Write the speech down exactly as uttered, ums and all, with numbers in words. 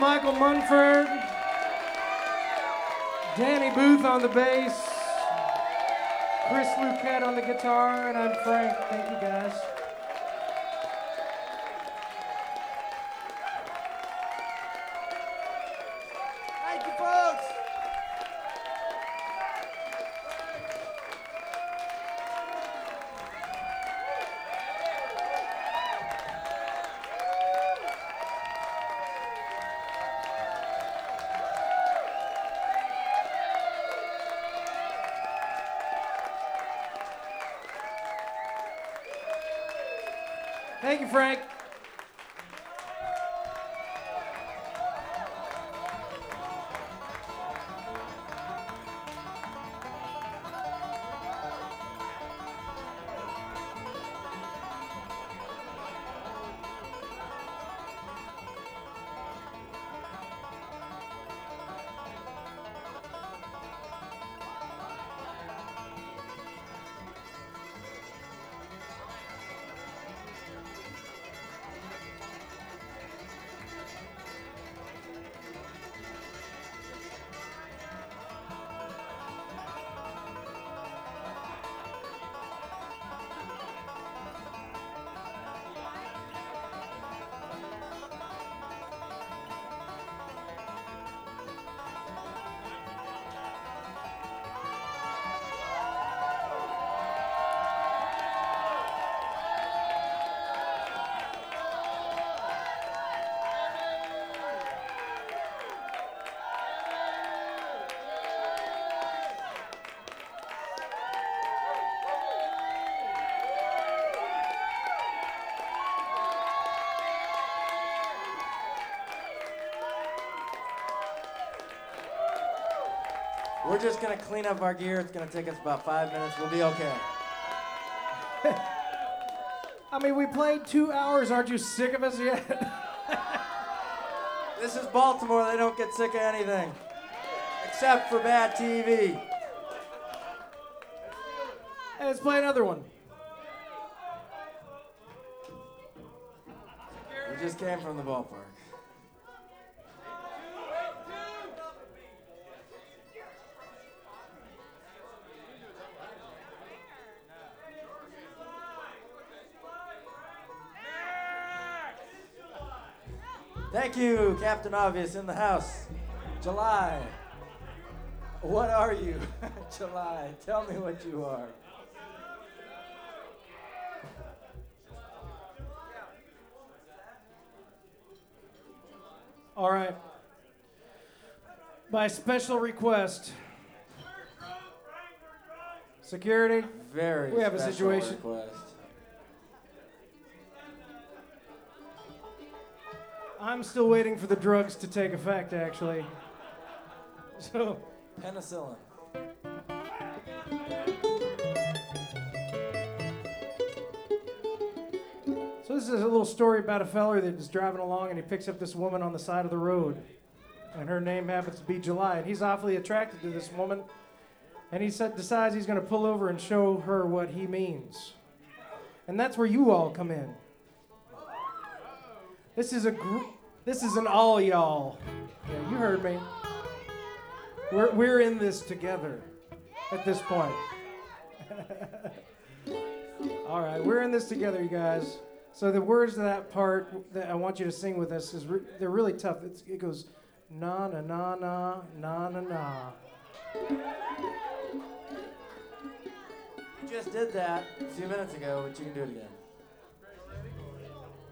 Michael Munford, Danny Booth on the bass, Chris Luquette on the guitar, and I'm Frank. Thank you, guys. Thank you, folks. Thank you, Frank. We're just gonna clean up our gear. It's gonna take us about five minutes. We'll be okay. I mean, we played two hours. Aren't you sick of us yet? This is Baltimore. They don't get sick of anything. Except for bad T V. Hey, let's play another one. We just came from the ballpark. Thank you, Captain Obvious in the house. July. What are you? July. Tell me what you are. All right. By special request. Security. Very We have a special situation. request. I'm still waiting for the drugs to take effect, actually. So, Penicillin. so this is a little story about a feller that is driving along and he picks up this woman on the side of the road. And her name happens to be July. And he's awfully attracted to this woman. And he said, decides he's going to pull over and show her what he means. And that's where you all come in. This is a gr- this is an all y'all. Yeah, you heard me. We're we're in this together at this point. All right, we're in this together, you guys. So the words of that part that I want you to sing with us is re- they're really tough. It's, it goes na na na na na na na. You just did that a few minutes ago, but you can do it again.